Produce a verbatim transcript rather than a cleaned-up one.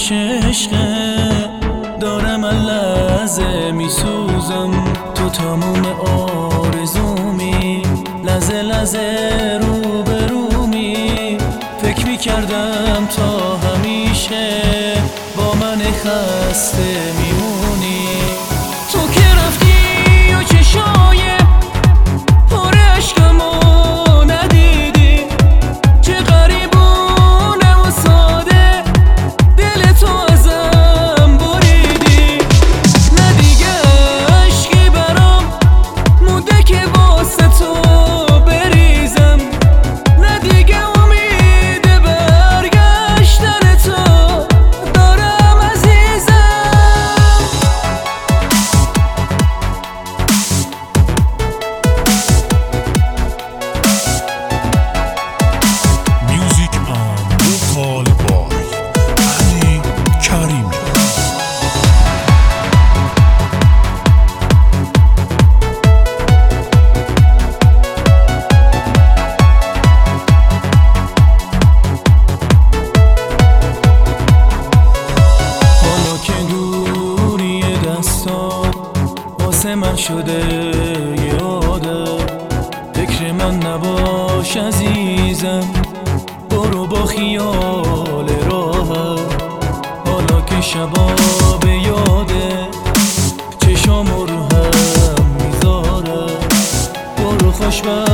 که عشقه دارم اللحظه میسوزم، تو تموم آرزومی، لحظه لحظه رو به رومی. فکر میکردم تا همیشه با من خسته میمونی، تو که رفتی و چشای پر عشقمو ندیدی، چه غریبونه و ساده دل تو ازم بریدی. نه دیگه عشقی برام مونده که واسه تو بریزم، نه دیگه امید برگشتن تو دارم عزیزم. Music on Vocal by Ali Karimi. حالا که دوری دستات واسه من شده یه عادت، فکر من نباش عزیزم، برو با خیال راحت. حالا که شبا به یاده چشام رو هم میذاره، برو خوشبخت